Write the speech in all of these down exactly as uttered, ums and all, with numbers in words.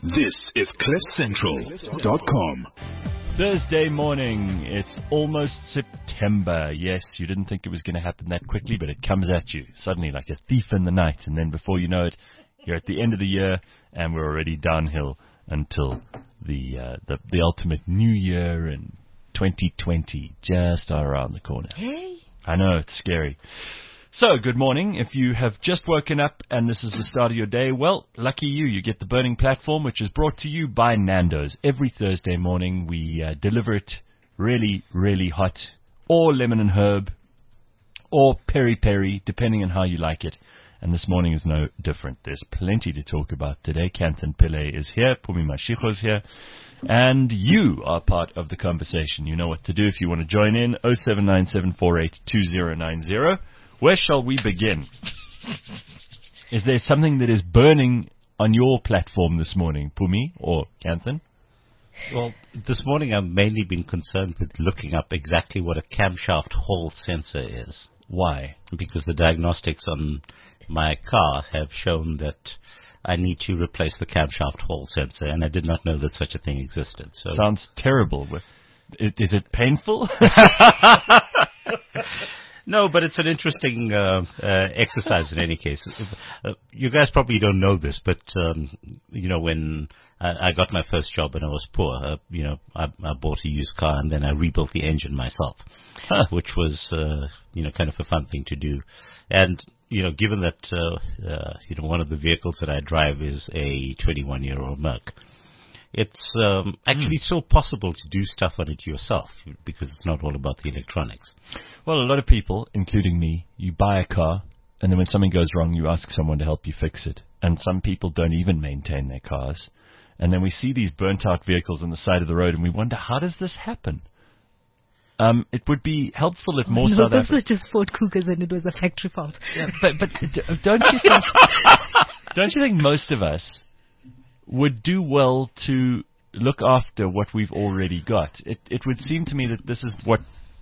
This is cliff central dot com. Thursday morning, it's almost September. Yes, you didn't think it was going to happen that quickly, but it comes at you suddenly like a thief in the night. And then before you know it, you're at the end of the year and we're already downhill until the uh, the, the ultimate new year in twenty twenty, just around the corner. Hey. I know, it's scary. So, good morning. If you have just woken up and this is the start of your day, well, lucky you. You get the Burning Platform, which is brought to you by Nando's. Every Thursday morning, we uh, deliver it really, really hot, or lemon and herb, or peri-peri, depending on how you like it. And this morning is no different. There's plenty to talk about today. Kanthan Pillay is here. Pumi Mashiko is here. And you are part of the conversation. You know what to do if you want to join in. oh seven nine seven four eight two oh nine oh. Where shall we begin? Is there something that is burning on your platform this morning, Pumi or Kanthan? Well, this morning I've mainly been concerned with looking up exactly what a camshaft hall sensor is. Why? Because the diagnostics on my car have shown that I need to replace the camshaft hall sensor, and I did not know that such a thing existed. So sounds terrible. Is it painful? No, but it's an interesting uh, uh, exercise in any case. Uh, you guys probably don't know this, but, um, you know, when I, I got my first job and I was poor, uh, you know, I, I bought a used car and then I rebuilt the engine myself, huh. which was, uh, you know, kind of a fun thing to do. And, you know, given that, uh, uh, you know, one of the vehicles that I drive is a twenty-one-year-old Merc, it's um, actually mm. still possible to do stuff on it yourself because it's not all about the electronics. Well, a lot of people, including me, you buy a car, and then when something goes wrong, you ask someone to help you fix it. And some people don't even maintain their cars. And then we see these burnt-out vehicles on the side of the road, and we wonder, how does this happen? Um, it would be helpful if more no, South those Africa... were just Ford Cougars, and it was a factory fault. Yeah, but but don't you think? Don't you think most of us would do well to look after what we've already got? It it would seem to me that this is what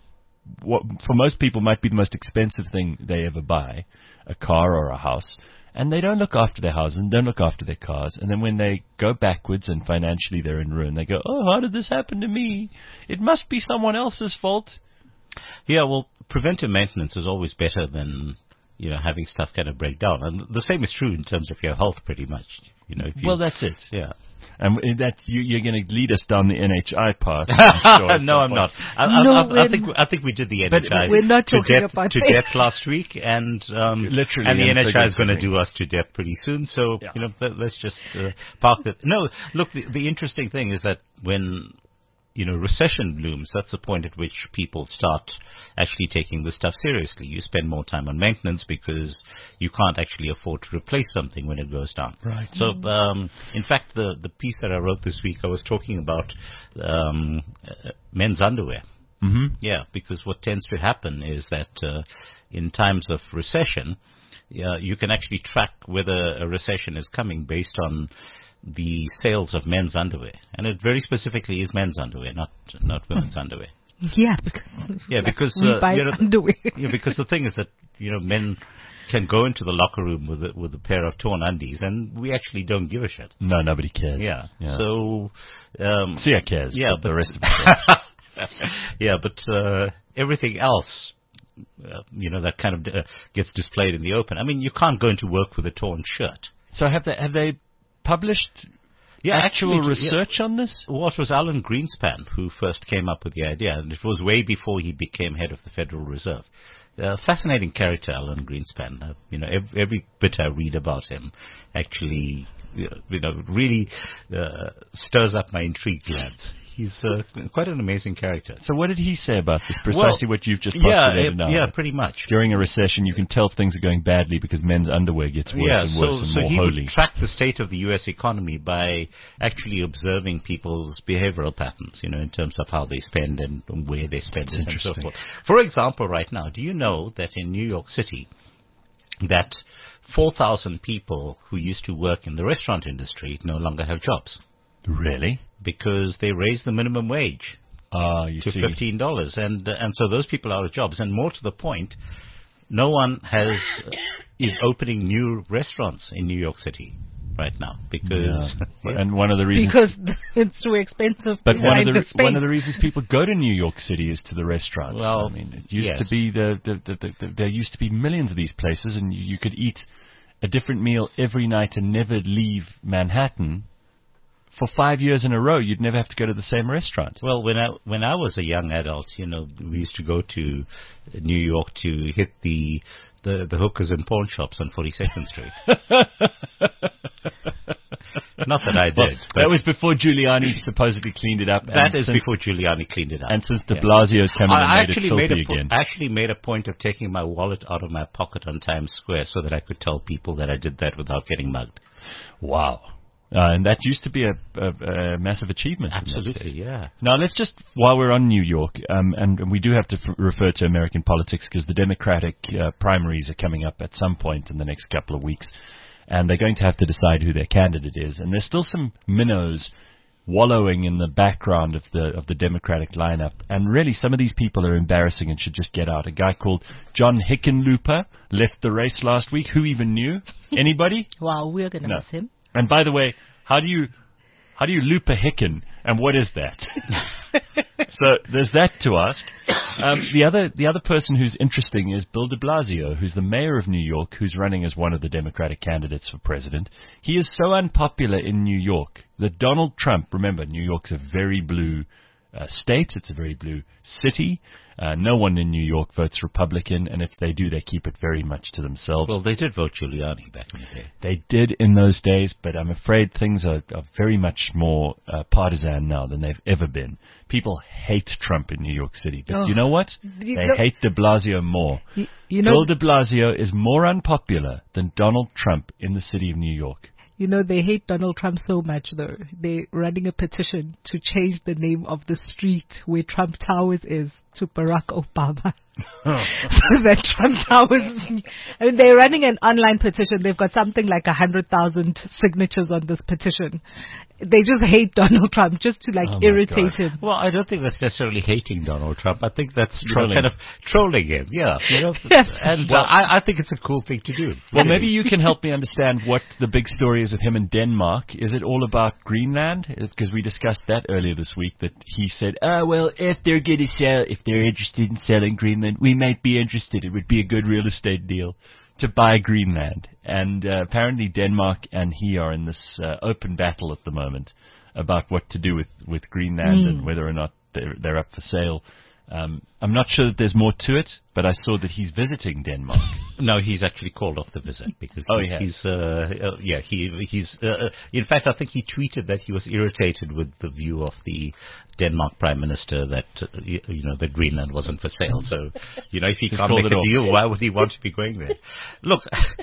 what for most people might be the most expensive thing they ever buy, a car or a house, and they don't look after their houses and don't look after their cars, and then when they go backwards and financially they're in ruin, they go, oh, how did this happen to me? It must be someone else's fault. Yeah, well, preventive maintenance is always better than, you know, having stuff kind of break down. And the same is true in terms of your health, pretty much. You know, if you, well, that's it. Yeah. And that you, you're going to lead us down the N H I path. I'm sure no, I'm point. not. I, no, I, I, I think I think we did the N H I. But we're not talking to death, about to it. death last week, and um, literally, and the N H I is going to thing. do us to death pretty soon. So yeah. you know, let, let's just uh, park that. No, look, the, the interesting thing is that when you know recession looms, that's the point at which people start actually taking this stuff seriously. You spend more time on maintenance because you can't actually afford to replace something when it goes down. Right. So, um, in fact, the, the piece that I wrote this week, I was talking about um, uh, men's underwear. Mm-hmm. Yeah, because what tends to happen is that uh, in times of recession, uh, you can actually track whether a recession is coming based on the sales of men's underwear. And it very specifically is men's underwear, not not women's underwear. Yeah, because yeah, because we uh, buy you know, underwear. yeah, because the thing is that you know men can go into the locker room with a, with a pair of torn undies, and we actually don't give a shit. No, nobody cares. Yeah. yeah. So, um, Sia cares. Yeah, but but the rest of us. yeah, but uh, everything else, uh, you know, that kind of uh, gets displayed in the open. I mean, you can't go into work with a torn shirt. So have they have they published? Yeah, actual actually, research yeah. on this? Well, it was Alan Greenspan who first came up with the idea, and it was way before he became head of the Federal Reserve. Uh, fascinating character, Alan Greenspan. Uh, you know, every, every bit I read about him actually, you know, really uh, stirs up my intrigue glands. He's uh, quite an amazing character. So what did he say about this? Precisely well, what you've just postulated yeah, now. Yeah, pretty much. During a recession, you can tell if things are going badly because men's underwear gets worse yeah, and so, worse and so more he holy. would track the state of the U S economy by actually observing people's behavioral patterns, you know, in terms of how they spend and where they spend it and so forth. For example, right now, do you know that in New York City, that four thousand people who used to work in the restaurant industry no longer have jobs? Really? Because they raised the minimum wage uh, you to see. fifteen dollars, and uh, and so those people are out of jobs. And more to the point, no one has uh, is opening new restaurants in New York City. right now because Yeah. And one of the reasons Because it's too expensive But to one of find the the space. one of the reasons people go to New York City is to the restaurants. Well, I mean, it used yes. to be the, the, the, the, the there used to be millions of these places, and you, you could eat a different meal every night and never leave Manhattan. For five years in a row, you'd never have to go to the same restaurant. Well, when I when I was a young adult, you know, we used to go to New York to hit the the, the hookers and pawn shops on forty-second Street. Not that I did. Well, but that was before Giuliani supposedly cleaned it up. that and is since, before Giuliani cleaned it up. And since De Yeah. Blasio's come in and I made actually it made filthy a po- again. I actually made a point of taking my wallet out of my pocket on Times Square so that I could tell people that I did that without getting mugged. Wow. Uh, and that used to be a, a, a massive achievement. in those Absolutely, days. yeah. Now, let's just, while we're on New York, um, and, and we do have to f- refer to American politics because the Democratic uh, primaries are coming up at some point in the next couple of weeks, and they're going to have to decide who their candidate is. And there's still some minnows wallowing in the background of the of the Democratic lineup, and really some of these people are embarrassing and should just get out. A guy called John Hickenlooper left the race last week. Who even knew? Anybody? Wow, we're going to No. miss him. And by the way, how do you how do you loop a Hicken, and what is that? So there's that to ask. Um, the other the other person who's interesting is Bill de Blasio, who's the mayor of New York, who's running as one of the Democratic candidates for president. He is so unpopular in New York that Donald Trump, remember, New York's a very blue uh, state, it's a very blue city. Uh, no one in New York votes Republican, and if they do, they keep it very much to themselves. Well, they did vote Giuliani back in the day. They did in those days, but I'm afraid things are, are very much more uh, partisan now than they've ever been. People hate Trump in New York City, but Oh. you know what? You They know- hate de Blasio more. You, you know, Bill de Blasio is more unpopular than Donald Trump in the city of New York. you know, they hate Donald Trump so much, though. They're running a petition to change the name of the street where Trump Towers is to Barack Obama. So that Trump Towers, I mean, they're running an online petition. They've got something like a hundred thousand signatures on this petition. They just hate Donald Trump just to like Oh my irritate God. him. Well, I don't think that's necessarily hating Donald Trump. I think that's you know, Trolling. kind of trolling him. Yeah, you know. Yes. And Well- uh, I, I think it's a cool thing to do. Well, maybe you can help me understand what the big story is of him in Denmark. Is it all about Greenland? Because we discussed that earlier this week, that he said, oh, well, if they're going to sell, if they're interested in selling Greenland, we might be interested. It would be a good real estate deal to buy Greenland. And uh, apparently Denmark and he are in this uh, open battle at the moment about what to do with, with Greenland Mm. and whether or not they're, they're up for sale. Um, I'm not sure that there's more to it, but I saw that he's visiting Denmark. No, he's actually called off the visit because Oh, he's, he has. he's uh, uh, yeah, he he's uh, uh, in fact I think he tweeted that he was irritated with the view of the Denmark Prime Minister that uh, you, you know that Greenland wasn't for sale. So, you know, if he Just can't called make it a off. deal, why would he want to be going there? Look,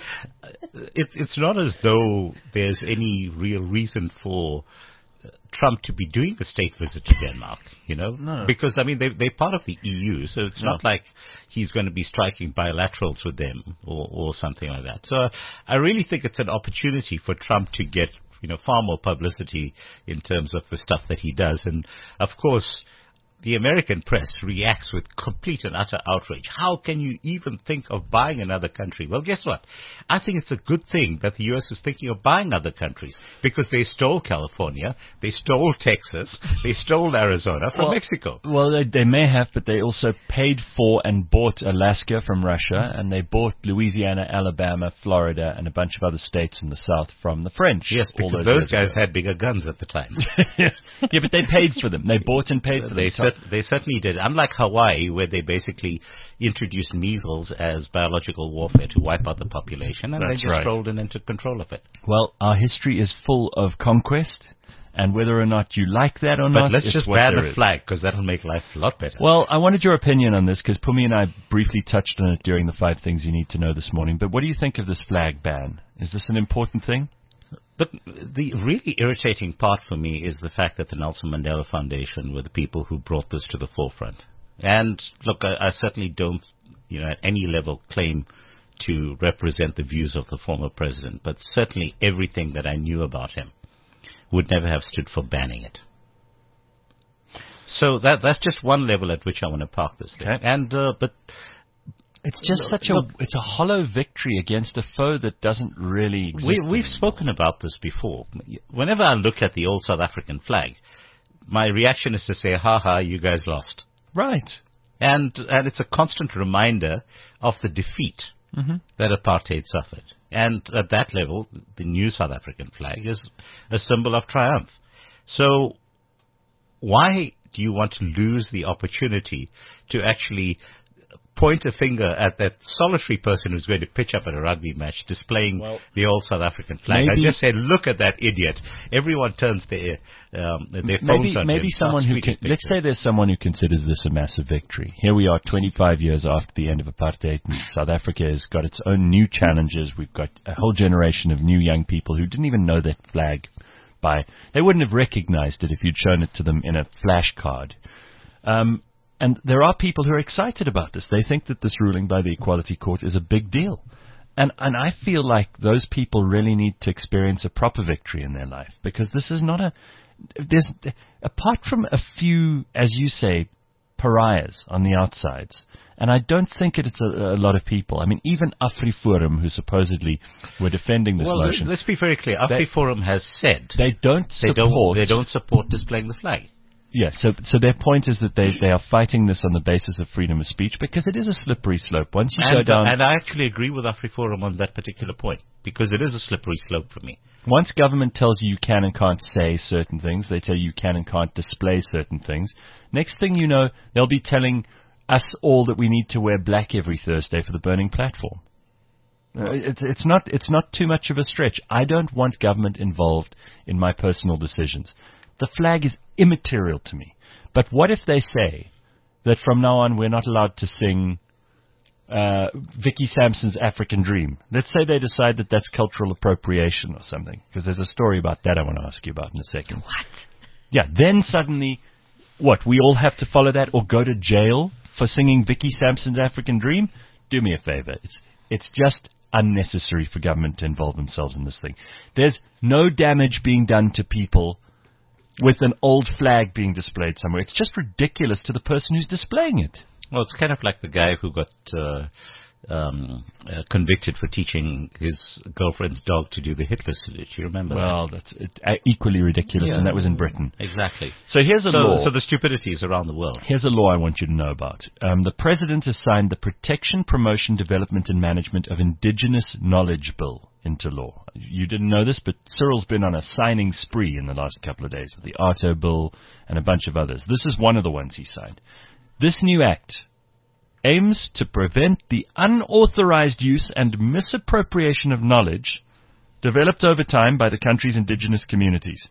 it's it's not as though there's any real reason for Trump to be doing a state visit to Denmark, you know, No. because I mean they they're part of the E U, so it's not like he's going to be striking bilaterals with them or or something like that. So I really think it's an opportunity for Trump to get you know far more publicity in terms of the stuff that he does, and of course the American press reacts with complete and utter outrage. How can you even think of buying another country? Well, guess what? I think it's a good thing that the U S is thinking of buying other countries because they stole California, they stole Texas, they stole Arizona from Well, Mexico. Well, they, they may have, but they also paid for and bought Alaska from Russia, and they bought Louisiana, Alabama, Florida, and a bunch of other states in the South from the French. Yes, all because those those years guys had bigger guns at the time. ago. Yeah, but they paid for them. They bought and paid for them. They, So- cer- they certainly did. Unlike Hawaii, where they basically introduced measles as biological warfare to wipe out the population, and That's they just right. strolled in and took control of it. Well, our history is full of conquest, and whether or not you like that or But not let's is just what ban there the is. flag, because that'll make life a lot better. Well, I wanted your opinion on this because Pumi and I briefly touched on it during the five things you need to know this morning. But what do you think of this flag ban? Is this an important thing? But the really irritating part for me is the fact that the Nelson Mandela Foundation were the people who brought this to the forefront. And look, I, I certainly don't, you know, at any level claim to represent the views of the former president, but certainly everything that I knew about him would never have stood for banning it. So that that's just one level at which I want to park this thing. Okay. And uh, but It's just Look, such a, look, it's a hollow victory against a foe that doesn't really exist. We, we've anymore. spoken about this before. Whenever I look at the old South African flag, my reaction is to say, ha ha, you guys lost. Right. And, and it's a constant reminder of the defeat Mm-hmm. that apartheid suffered. And at that level, the new South African flag is a symbol of triumph. So why do you want to lose the opportunity to actually point a finger at that solitary person who's going to pitch up at a rugby match displaying Well, the old South African flag? maybe, I just said, look at that idiot. Everyone turns their, um, their phones maybe, on maybe him, someone starts who tweeting can, let's say pictures. there's someone who considers this a massive victory. Here we are twenty-five years after the end of apartheid, and South Africa has got its own new challenges. We've got a whole generation of new young people who didn't even know that flag by, they wouldn't have recognized it if you'd shown it to them in a flashcard. Um, And there are people who are excited about this. They think that this ruling by the Equality Court is a big deal. And and I feel like those people really need to experience a proper victory in their life, because this is not a, there's, apart from a few, as you say, pariahs on the outsides, and I don't think it's a, a lot of people. I mean, even AfriForum, who supposedly were defending this Well, motion, let's be very clear. They- AfriForum has said they don't they support... don't, they don't support displaying the flag. Yeah, so so their point is that they, they are fighting this on the basis of freedom of speech, because it is a slippery slope. Once you go And, down, uh, and I actually agree with AfriForum on that particular point, because it is a slippery slope for me. once government tells you you can and can't say certain things, they tell you you can and can't display certain things. Next thing you know, they'll be telling us all that we need to wear black every Thursday for the burning platform. Uh, it's it's not it's not too much of a stretch. I don't want government involved in my personal decisions. The flag is immaterial to me. But what if they say that from now on we're not allowed to sing uh, Vicky Sampson's African Dream? Let's say they decide that that's cultural appropriation or something, because there's a story about that I want to ask you about in a second. What? Yeah, then suddenly, what, we all have to follow that or go to jail for singing Vicky Sampson's African Dream? Do me a favor. It's it's just unnecessary for government to involve themselves in this thing. There's no damage being done to people with an old flag being displayed somewhere. It's just ridiculous to the person who's displaying it. Well, it's kind of like the guy who got uh, um, uh, convicted for teaching his girlfriend's dog to do the Hitler salute. You remember Well, that's it, uh, equally ridiculous, Yeah. and that was in Britain. that? Exactly. So here's a So, law. so the stupidity is around the world. Here's a law I want you to know about. Um, the President has signed the Protection, Promotion, Development and Management of Indigenous Knowledge Bill into law. You didn't know this, but Cyril's been on a signing spree in the last couple of days with the Arto Bill and a bunch of others. This is one of the ones he signed. This new act aims to prevent the unauthorized use and misappropriation of knowledge developed over time by the country's indigenous communities.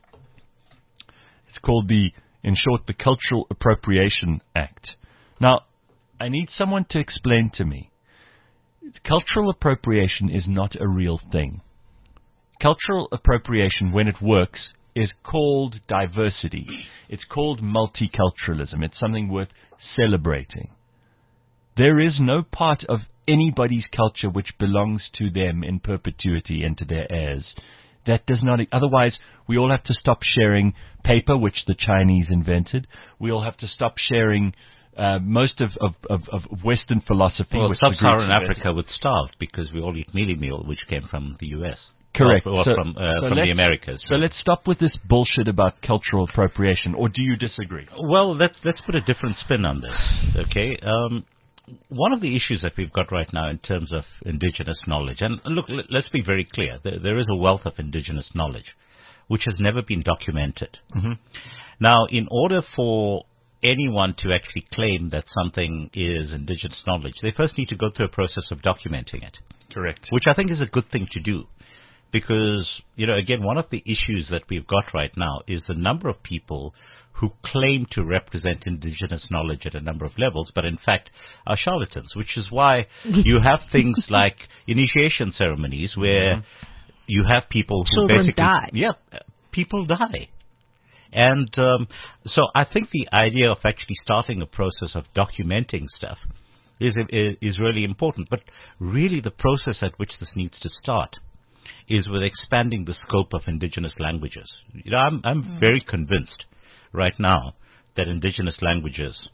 It's called the, in short, the Cultural Appropriation Act. Now, I need someone to explain to me. Cultural appropriation is not a real thing. Cultural appropriation, when it works, is called diversity. It's called multiculturalism. It's something worth celebrating. There is no part of anybody's culture which belongs to them in perpetuity and to their heirs. That does not, otherwise we all have to stop sharing paper, which the Chinese invented. We all have to stop sharing uh, most of, of, of, of Western philosophy. Well, which the sub-Saharan Greeks invented. Africa would starve because we all eat mealie meal, which came from the U S. Correct. Or, or so, from, uh, so from the let's- Americas. So let's stop with this bullshit about cultural appropriation, or do you disagree? Well, let's let's put a different spin on this, okay? Um, one of the issues that we've got right now in terms of indigenous knowledge, and look, let- let's be very clear, there, there is a wealth of indigenous knowledge which has never been documented. Mm-hmm. Now, in order for anyone to actually claim that something is indigenous knowledge, they first need to go through a process of documenting it, Correct. which I think is a good thing to do. Because, you know, again, one of the issues that we've got right now is the number of people who claim to represent indigenous knowledge at a number of levels, but in fact are charlatans, which is why you have things like initiation ceremonies where mm-hmm. you have people who Children basically... die. Yeah, people die. And um, so I think the idea of actually starting a process of documenting stuff is is really important. But really the process at which this needs to start is with expanding the scope of indigenous languages. You know, I'm, I'm mm. very convinced right now that indigenous languages,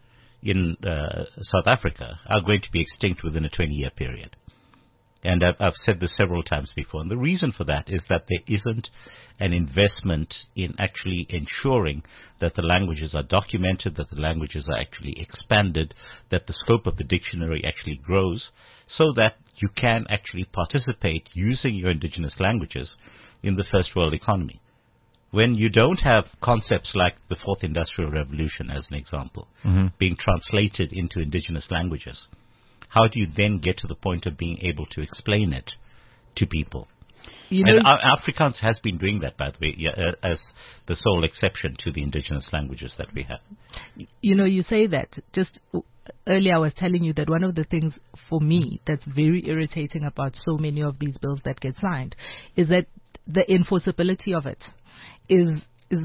in uh, South Africa are going to be extinct within a twenty-year period. And I've, I've said this several times before. And the reason for that is that there isn't an investment in actually ensuring that the languages are documented, that the languages are actually expanded, that the scope of the dictionary actually grows, so that you can actually participate using your indigenous languages in the first world economy. When you don't have concepts like the Fourth Industrial Revolution, as an example, mm-hmm. being translated into indigenous languages, how do you then get to the point of being able to explain it to people? You know, and Afrikaans has been doing that, by the way, yeah, as the sole exception to the indigenous languages that we have. You know, you say that. Just earlier I was telling you that one of the things for me that's very irritating about so many of these bills that get signed is that the enforceability of it is is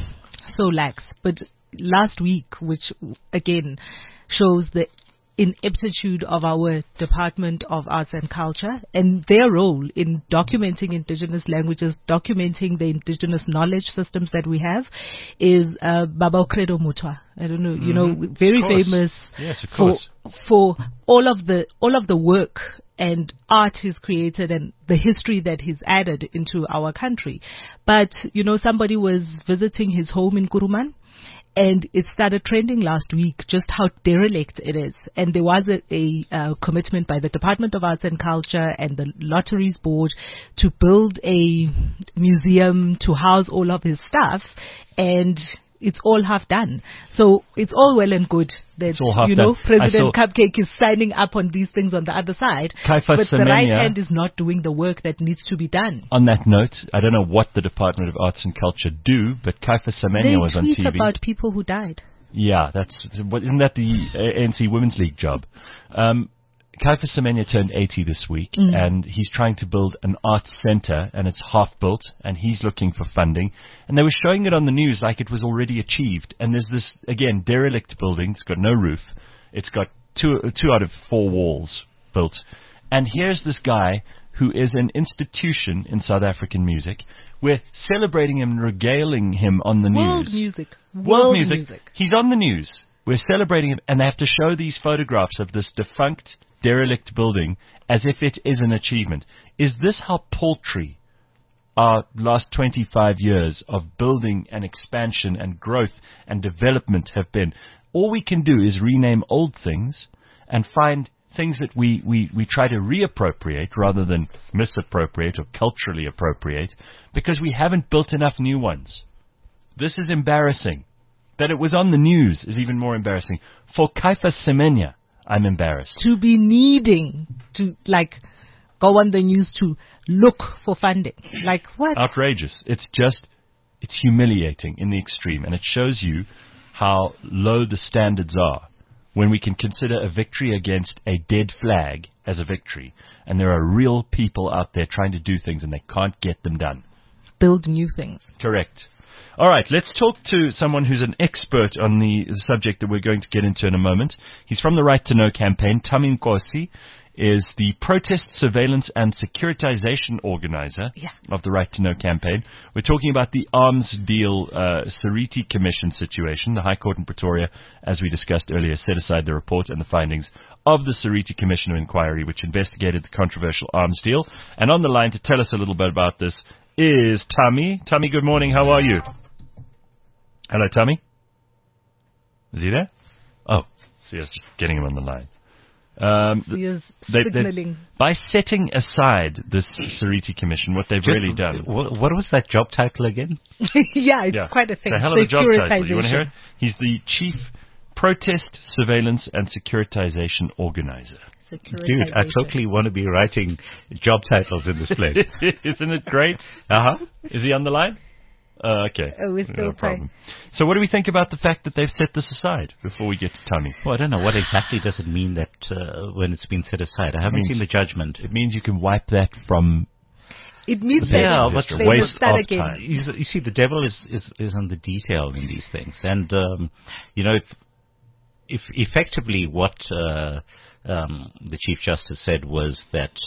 so lax. But last week, which again shows the ineptitude of our Department of Arts and Culture and their role in documenting indigenous languages, documenting the indigenous knowledge systems that we have, is uh, Baba Credo Mutwa. I don't know, mm-hmm. you know, very famous yes, of for course. for all of the all of the work and art he's created and the history that he's added into our country. But you know, somebody was visiting his home in Kuruman, and it started trending last week just how derelict it is. And there was a, a uh, commitment by the Department of Arts and Culture and the Lotteries Board to build a museum to house all of his stuff. And it's all half done. So it's all well and good that, you know, done. President Cupcake is signing up on these things on the other side. Kaifa but Semenya, the right hand is not doing the work that needs to be done. On that note, I don't know what the Department of Arts and Culture do, but Kaifa Semenya was on T V. They tweet about people who died. Yeah, that's what, isn't that the A N C Women's League job? Um, Kaifa Semenya turned eighty this week, mm. and he's trying to build an arts center, and it's half built, and he's looking for funding. And they were showing it on the news like it was already achieved. And there's this, again, derelict building. It's got no roof. It's got two, two out of four walls built. And here's this guy who is an institution in South African music. We're celebrating him and regaling him on the World news. Music. World, World music. music. He's on the news. We're celebrating him, and they have to show these photographs of this defunct, derelict building as if it is an achievement. Is this how paltry our last twenty-five years of building and expansion and growth and development have been? All we can do is rename old things and find things that we, we, we try to reappropriate rather than misappropriate or culturally appropriate, because we haven't built enough new ones. This is embarrassing. That it was on the news is even more embarrassing. For Kaifa Semenya, I'm embarrassed. To be needing to, like, go on the news to look for funding. Like, what? Outrageous. It's just, it's humiliating in the extreme. And it shows you how low the standards are when we can consider a victory against a dead flag as a victory. And there are real people out there trying to do things and they can't get them done. Build new things. Correct. All right, let's talk to someone who's an expert on the subject that we're going to get into in a moment. He's from the Right to Know campaign. Thami Nkosi is the protest, surveillance, and securitization organizer yeah. of the Right to Know campaign. We're talking about the arms deal uh, Seriti Commission situation. The High Court in Pretoria, as we discussed earlier, set aside the report and the findings of the Seriti Commission of Inquiry, which investigated the controversial arms deal. And on the line to tell us a little bit about this is Thami. Thami, good morning. How are you? Hello, Thami. Is he there? Oh, Sia's just getting him on the line. Um, Sia's they, signaling. By setting aside this Seriti Commission, what they've just, really done. What, what was that job title again? yeah, it's yeah. quite a thing. It's a hell of a job title. You want to hear it? He's the Chief Protest, Surveillance, and Securitization Organizer. Dude, I totally want to be writing job titles in this place. Isn't it great? Uh-huh. Is he on the line? Uh, okay. Oh, we're still no problem. So what do we think about the fact that they've set this aside before we get to Thami? Well, I don't know. What exactly does it mean that uh, when it's been set aside? I haven't means, seen the judgment. It means you can wipe that from... It means the that yeah, but they will start again. Time. You, you see, the devil is, is, is in the detail in these things. And, um, you know, if, if effectively what uh, um, the Chief Justice said was that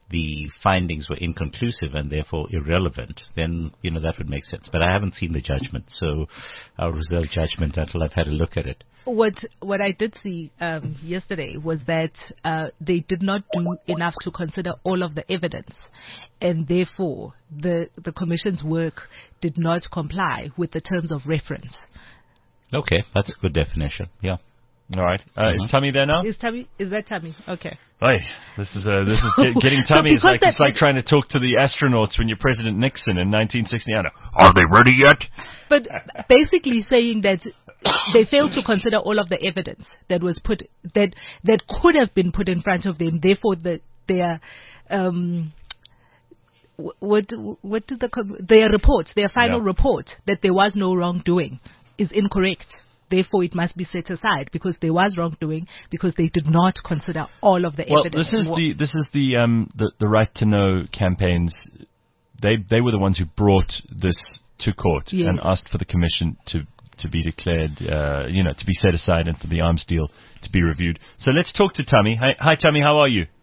the findings were inconclusive and therefore irrelevant, then, you know, that would make sense. But I haven't seen the judgment, so I'll reserve judgment until I've had a look at it. What what I did see um, yesterday was that uh, they did not do enough to consider all of the evidence, and therefore the the Commission's work did not comply with the terms of reference. Okay, that's a good definition. Yeah. All right. Uh, Mm-hmm. Is Tammy there now? Is Tammy? Is that Tammy? Okay. Hey, this is uh, this is get, getting Tammy. It's because like it's that- like trying to talk to the astronauts when you're President Nixon in nineteen sixty-nine. Are they ready yet? But basically saying that they failed to consider all of the evidence that was put that that could have been put in front of them. Therefore, the, their um, wh- what what did the com- their report, their final Yeah. report that there was no wrongdoing is incorrect. Therefore, it must be set aside because there was wrongdoing because they did not consider all of the Well, evidence. this is the this is the um the, the Right to Know campaigns. They they were the ones who brought this to court Yes. and asked for the commission to to be declared, uh, you know, to be set aside and for the arms deal to be reviewed. So let's talk to Tammy. Hi, hi Tammy, how are you?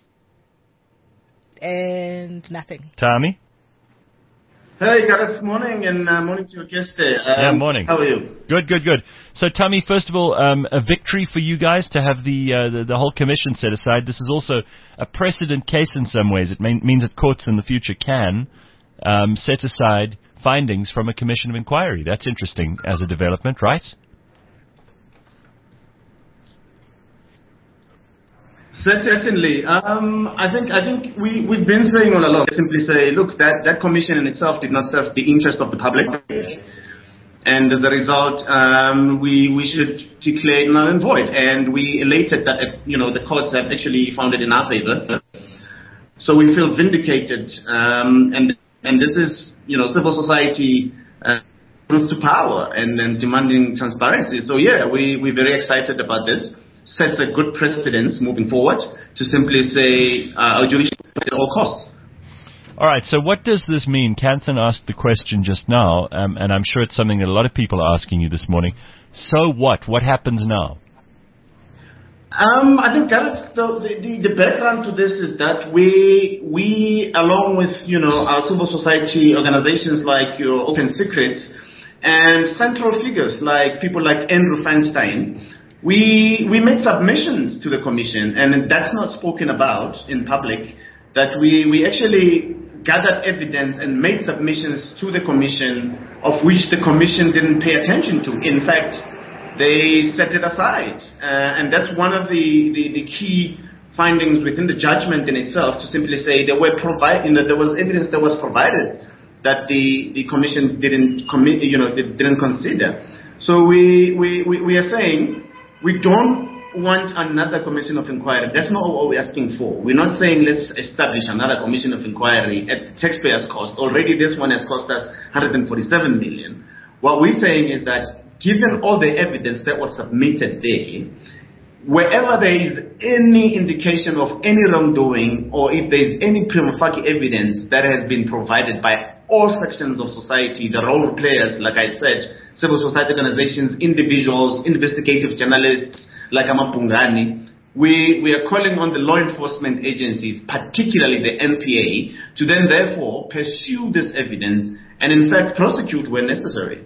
and nothing. Tammy? Hey, Gareth, morning, and uh, morning to your guest there. Um, Yeah, morning. How are you? Good, good, good. So, Tammy, first of all, um, a victory for you guys to have the, uh, the the whole commission set aside. This is also a precedent case in some ways. It mean, means that courts in the future can um, set aside findings from a commission of inquiry. That's interesting as a development, right? Certainly. Um, I think I think we, we've been saying all along, simply say, look, that, that commission in itself did not serve the interest of the public. And as a result, um, we, we should declare it null and void. And we elated that, uh, you know, the courts have actually found it in our favor. So we feel vindicated. Um, and, and this is, you know, civil society uh, rose to power and, and demanding transparency. So, yeah, we, we're very excited about this. Sets a good precedence moving forward to simply say uh, our jurisdiction at all costs. All right, so what does this mean? Kanthan asked the question just now, um, and I'm sure it's something that a lot of people are asking you this morning. So what? What happens now? Um, I think Gareth, the, the, the background to this is that we, we, along with, you know, our civil society organizations like your Open Secrets and central figures like people like Andrew Feinstein, We we made submissions to the commission, and that's not spoken about in public, that we, we actually gathered evidence and made submissions to the commission of which the commission didn't pay attention to. In fact, they set it aside. Uh, and that's one of the, the, the key findings within the judgment in itself, to simply say there were provide, you know, there was evidence that was provided that the, the commission didn't commit, you know, didn't consider. So we, we, we, we are saying, we don't want another commission of inquiry. That's not what we're asking for. We're not saying let's establish another commission of inquiry at taxpayers' cost. Already this one has cost us one hundred forty-seven million dollars. What we're saying is that given all the evidence that was submitted there, wherever there is any indication of any wrongdoing, or if there is any prima facie evidence that has been provided by all sections of society, the role players, like I said, civil society organizations, individuals, investigative journalists like Amapungani, we, we are calling on the law enforcement agencies, particularly the N P A, to then therefore pursue this evidence and in fact prosecute where necessary.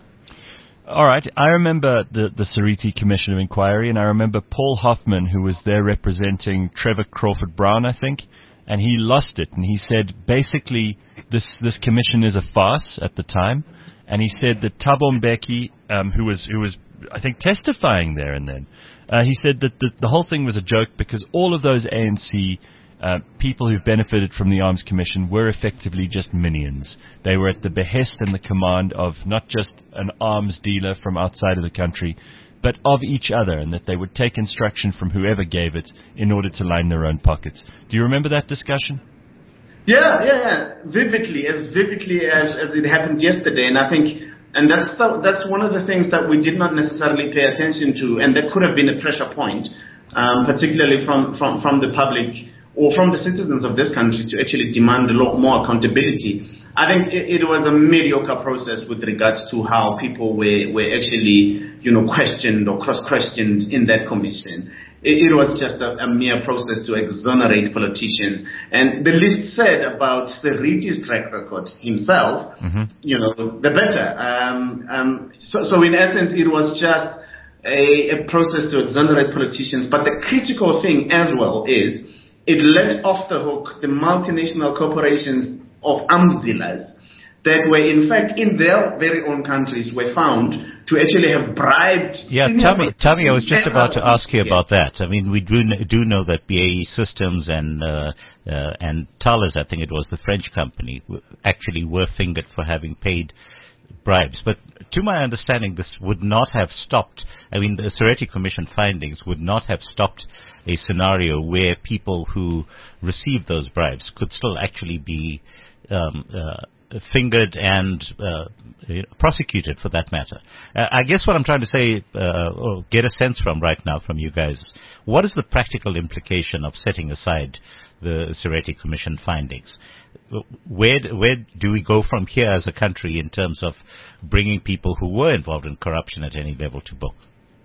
All right. I remember the, the Sariti Commission of Inquiry, and I remember Paul Hoffman, who was there representing Trevor Crawford Brown, I think, and he lost it. And he said, basically, this, this commission is a farce at the time. And he said that Thabo Mbeki, um, who was, who was, I think, testifying there and then, uh, he said that the, the whole thing was a joke because all of those A N C uh, people who benefited from the Arms Commission were effectively just minions. They were at the behest and the command of not just an arms dealer from outside of the country, but of each other, and that they would take instruction from whoever gave it in order to line their own pockets. Do you remember that discussion? Yeah, yeah, yeah, vividly, as vividly as, as it happened yesterday. And I think, and that's the, that's one of the things that we did not necessarily pay attention to, and that could have been a pressure point, um, particularly from, from, from the public or from the citizens of this country, to actually demand a lot more accountability. I think it, it was a mediocre process with regards to how people were, were actually, you know, questioned or cross-questioned in that commission. It, it was just a, a mere process to exonerate politicians. And the list said about Seriti's track record himself, mm-hmm. you know, the better. Um, um, so, so in essence, it was just a, a process to exonerate politicians. But the critical thing as well is it let off the hook the multinational corporations of arms dealers that were in fact in their very own countries were found to actually have bribed. Yeah, tell me, tell me, I was just about to ask you about that. I mean, we do do know that B A E Systems and uh, uh, and Thales, I think it was the French company, actually were fingered for having paid bribes. But to my understanding, this would not have stopped. I mean, the Seriti Commission findings would not have stopped a scenario where people who received those bribes could still actually be um, uh, fingered and uh, prosecuted for that matter. Uh, I guess what I'm trying to say, uh, or get a sense from right now from you guys, what is the practical implication of setting aside the Seriti Commission findings? Where, where do we go from here as a country in terms of bringing people who were involved in corruption at any level to book?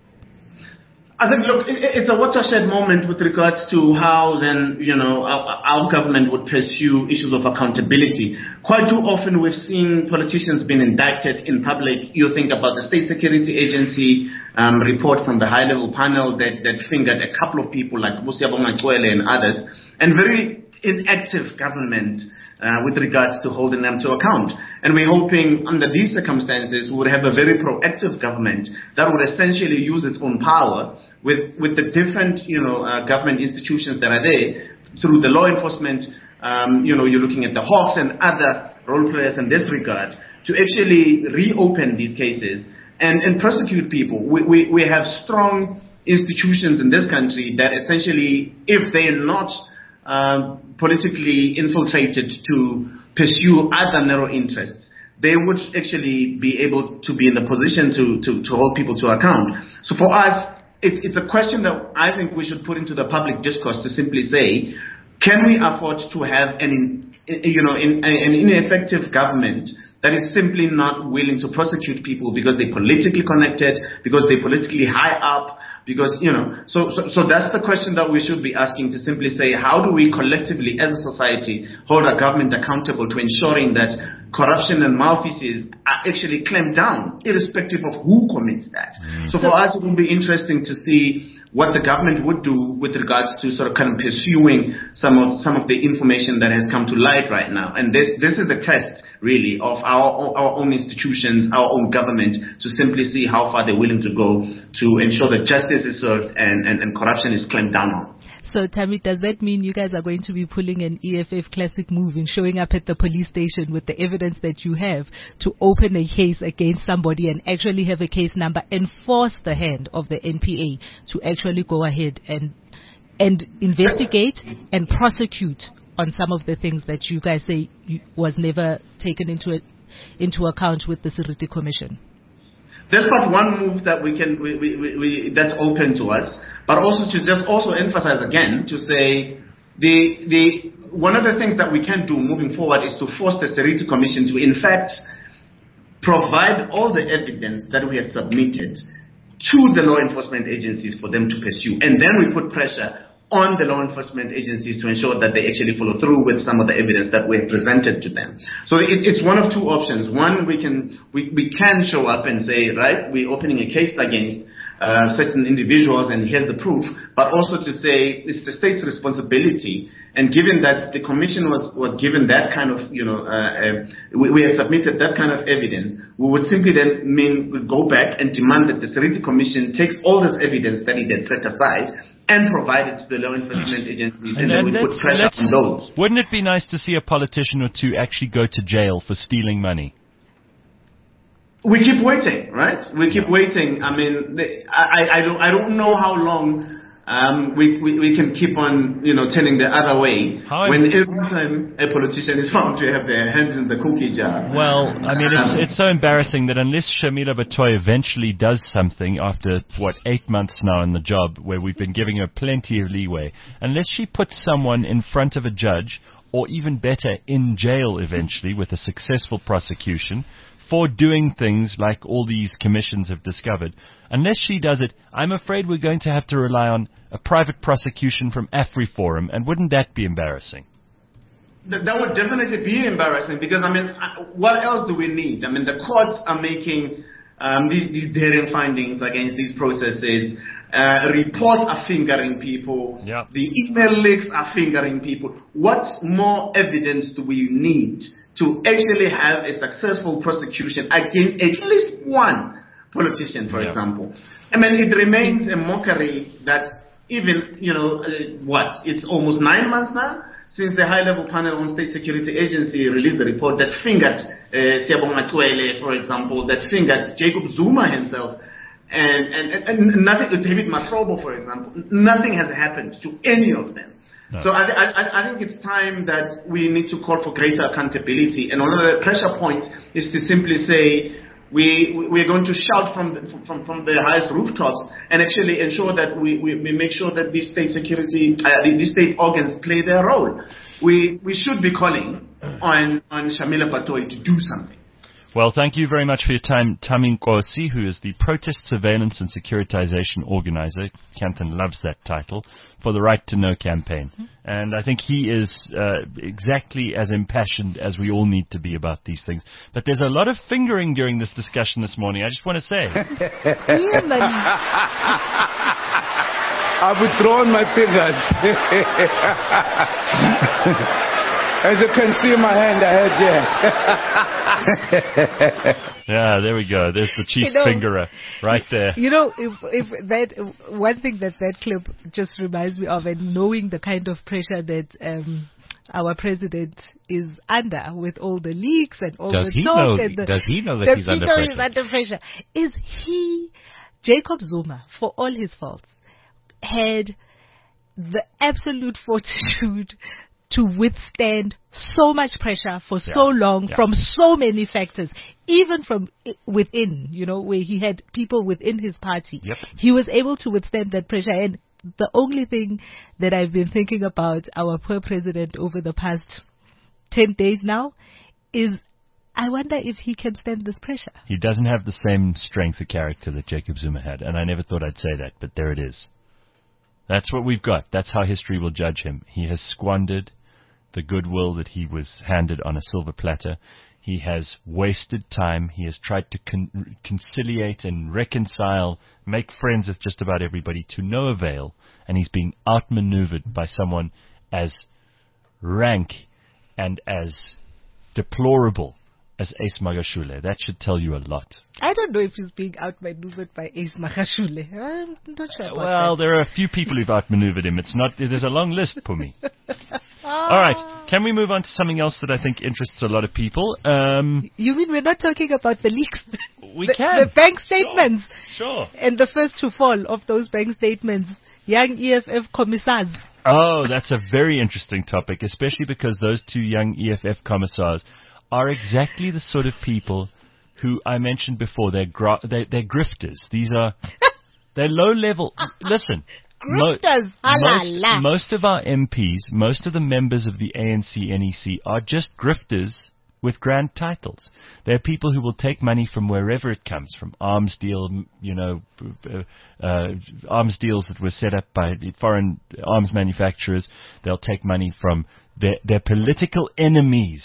I think, look, it's a watershed moment with regards to how then, you know, our, our government would pursue issues of accountability. Quite too often we've seen politicians being indicted in public. You think about the State Security Agency um, report from the high-level panel that, that fingered a couple of people like Musiabonga Chwele and others, and very inactive government Uh, with regards to holding them to account. And we're hoping under these circumstances we would have a very proactive government that would essentially use its own power with, with the different, you know, uh, government institutions that are there through the law enforcement. Um, you know, you're looking at the Hawks and other role players in this regard to actually reopen these cases and, and prosecute people. We, we, we have strong institutions in this country that essentially, if they are not Um, politically infiltrated to pursue other narrow interests, they would actually be able to be in the position to, to, to hold people to account. So for us, it's, it's a question that I think we should put into the public discourse to simply say, can we afford to have an, you know, in, an ineffective government that is simply not willing to prosecute people because they're politically connected, because they're politically high up, because, you know, so, so, so that's the question that we should be asking, to simply say, how do we collectively as a society hold our government accountable to ensuring that corruption and malfeasance are actually clamped down, irrespective of who commits that. Mm. So for us, it would be interesting to see what the government would do with regards to sort of kind of pursuing some of some of the information that has come to light right now. And this this is a test, really, of our our own institutions, our own government, to simply see how far they're willing to go to ensure that justice is served and, and, and corruption is clamped down on. So, Tammy, does that mean you guys are going to be pulling an E F F classic move and showing up at the police station with the evidence that you have to open a case against somebody and actually have a case number and force the hand of the N P A to actually go ahead and and investigate and prosecute on some of the things that you guys say you, was never taken into it, into account with the Seriti Commission? There's not one move that we can we, we, we, we that's open to us, but also to just also emphasize again to say the the one of the things that we can do moving forward is to force the Seriti Commission to in fact provide all the evidence that we had submitted to the law enforcement agencies for them to pursue, and then we put pressure on the law enforcement agencies to ensure that they actually follow through with some of the evidence that we have presented to them. So it, it's one of two options. One, we can we, we can show up and say, right, we're opening a case against uh, certain individuals and here's the proof, but also to say it's the state's responsibility. And given that the commission was, was given that kind of, you know, uh, uh, we, we have submitted that kind of evidence, we would simply then mean we go back and demand that the Seriti Commission takes all this evidence that it had set aside and provide it to the law enforcement agencies, and, and then we put pressure on those. Wouldn't it be nice to see a politician or two actually go to jail for stealing money? We keep waiting, right? We keep waiting. I mean, the, I, I don't, I don't know how long um, we, we we can keep on, you know, turning the other way how when I'm, every time a politician is found to have their hands in the cookie jar. Well, I mean, it's it's so embarrassing that unless Shamila Batoy eventually does something after, what, eight months now in the job, where we've been giving her plenty of leeway, unless she puts someone in front of a judge or even better, in jail eventually with a successful prosecution for doing things like all these commissions have discovered. Unless she does it, I'm afraid we're going to have to rely on a private prosecution from AfriForum, and wouldn't that be embarrassing? That, that would definitely be embarrassing because, I mean, uh, what else do we need? I mean, the courts are making um, these, these daring findings against these processes. Uh, reports are fingering people. Yep. The email leaks are fingering people. What more evidence do we need to actually have a successful prosecution against at least one politician, for Yep. example? I mean, it remains a mockery that even, you know, uh, what, it's almost nine months now since the high-level panel on State Security Agency released the report that fingered uh, Siyabonga Twele, for example, that fingered Jacob Zuma himself, and, and, and nothing, David Mahlobo, for example, nothing has happened to any of them. No. So I, I, I think it's time that we need to call for greater accountability, and one of the pressure points is to simply say, We, we're going to shout from the, from, from the highest rooftops and actually ensure that we, we, we make sure that these state security, uh, these state organs play their role. We, we should be calling on, on Shamila Patoi to do something. Well, thank you very much for your time, Tami Nkosi, who is the Protest Surveillance and Securitization Organizer. Kanthan loves that title, for the Right to Know campaign. Mm-hmm. And I think he is uh, exactly as impassioned as we all need to be about these things. But there's a lot of fingering during this discussion this morning, I just want to say. I've withdrawn my fingers. As you can see my hand ahead here. Yeah, there we go. There's the chief you know, fingerer right there. You know, if if that one thing that that clip just reminds me of, and knowing the kind of pressure that um, our president is under with all the leaks and all does the he talk. Know, and the, does he know that does he's he under know pressure? He's under pressure? Is he, Jacob Zuma, for all his faults, had the absolute fortitude to withstand so much pressure for yeah. so long yeah. from so many factors, even from within, you know, where he had people within his party. Yep. He was able to withstand that pressure. And the only thing that I've been thinking about our poor president over the past ten days now is I wonder if he can stand this pressure. He doesn't have the same strength of character that Jacob Zuma had, and I never thought I'd say that, but there it is. That's what we've got. That's how history will judge him. He has squandered the goodwill that he was handed on a silver platter. He has wasted time. He has tried to con- conciliate and reconcile, make friends with just about everybody to no avail, and he's being outmaneuvered by someone as rank and as deplorable as Ace Magashule. That should tell you a lot. I don't know if he's being outmaneuvered by Ace Magashule. I'm not sure about Well, that. there are a few people who've outmaneuvered him. It's not. There's a long list, Pumi. All right. Can we move on to something else that I think interests a lot of people? Um, you mean we're not talking about the leaks? We the, can. The bank statements. Sure. sure. And the first to fall of those bank statements. Young E F F commissars. Oh, that's a very interesting topic, especially because those two young E F F commissars are exactly the sort of people who I mentioned before. They're, gra- they're, they're grifters. These are, they're low-level. Listen. Grifters. Mo- most, most of our M Ps, most of the members of the A N C N E C are just grifters with grand titles. They're people who will take money from wherever it comes, from arms deal, you know, uh, uh, arms deals that were set up by foreign arms manufacturers. They'll take money from their, their political enemies.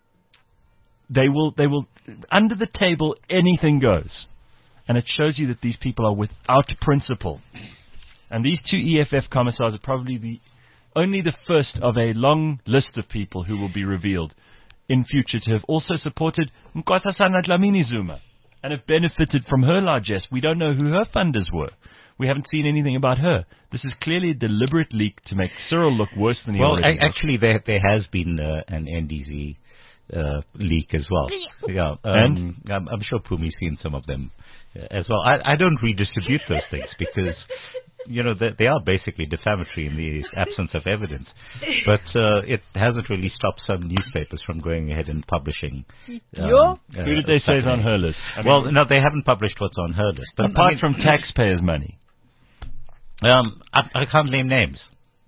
They will, they will, under the table, anything goes. And it shows you that these people are without principle. And these two E F F commissars are probably the only the first of a long list of people who will be revealed in future to have also supported Nkosazana Dlamini Zuma and have benefited from her largesse. We don't know who her funders were. We haven't seen anything about her. This is clearly a deliberate leak to make Cyril look worse than he well, already Well, actually, there there has been uh, an N D Z Uh, leak as well. Yeah, um, and I'm, I'm sure Pumi's seen some of them uh, as well. I, I don't redistribute those things because, you know, they, they are basically defamatory in the absence of evidence. But uh, it hasn't really stopped some newspapers from going ahead and publishing. Um, uh, Who did they say is on her list? I well, mean, no, they haven't published what's on her list. But apart I mean, from taxpayers' money, um, I, I can't name names.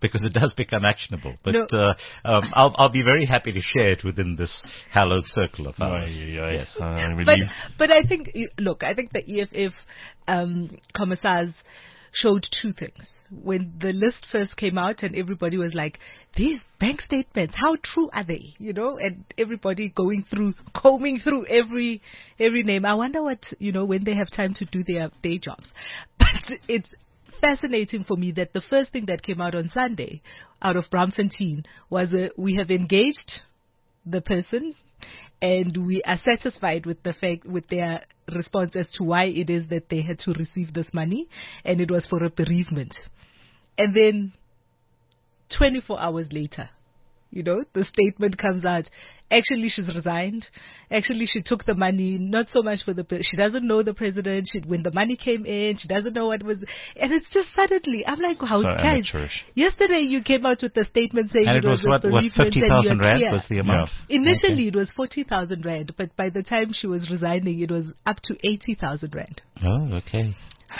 because it does become actionable. But No. uh, um, I'll, I'll be very happy to share it within this hallowed circle of ours. Aye, aye, aye. Yes. Uh, I But believe- but I think look, I think the E F F um, commissars showed two things. When the list first came out and everybody was like, these bank statements, how true are they? You know, and everybody going through, combing through every every name. I wonder what, you know, when they have time to do their day jobs. But it's fascinating for me that the first thing that came out on Sunday out of Braamfontein was uh, we have engaged the person and we are satisfied with the fact, with their response as to why it is that they had to receive this money, and it was for a bereavement. And then twenty-four hours later, you know, the statement comes out. Actually, she's resigned. Actually, she took the money, not so much for the, she doesn't know the president. She, when the money came in, she doesn't know what was, and it's just suddenly, I'm like, how, So guys, amateurish. yesterday you came out with the statement saying And it, it was a what, what bereavement fifty and thousand you're rand clear. was the amount? Initially, it was forty thousand rand, but by the time she was resigning, it was up to eighty thousand rand. Oh, okay.